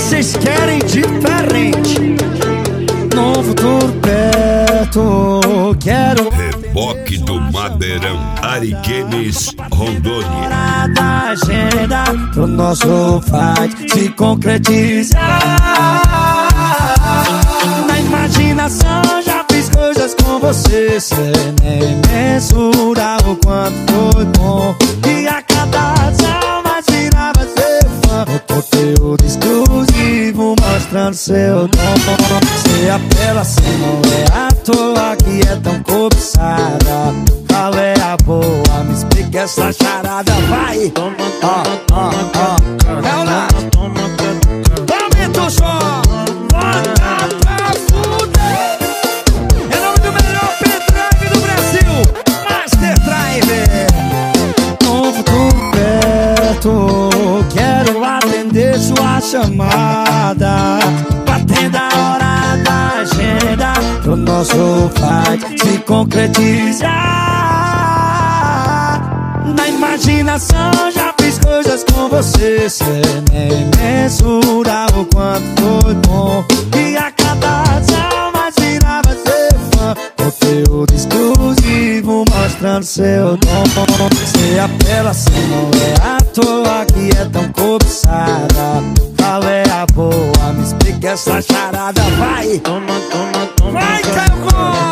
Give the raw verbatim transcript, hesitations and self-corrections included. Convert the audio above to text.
vocês querem diferente. No futuro perto, quero Reboque do Madeirão, Ariquemes, Rondônia. hora da agenda pro nosso fight se concretizar. Na imaginação já fiz coisas com você sem nem mensurar o quanto foi bom. E a cada ação mais virava seu fã. O conteúdo exclusivo mostrando seu dom. Você apela assim, não é à toa que é tão cobiçada. Qual é a boa? Me explica essa charada, vai! Ó, ó, ó, é o lado. Aumenta o som, bota pra fuder. É nome do melhor pendrive do Brasil, Master Drive. No futuro perto, quero atender sua chamada. Batendo a hora da agenda pro nosso fight se concretizar. Na imaginação já fiz coisas com você sem nem mensurar o quanto foi bom. E a cada ação mais virava seu fã. Conteúdo exclusivo mostrando seu dom. Você apela assim, não é à toa que é tão cobiçada. Qual é a boa? Me explica essa charada, vai! Vai, Caio!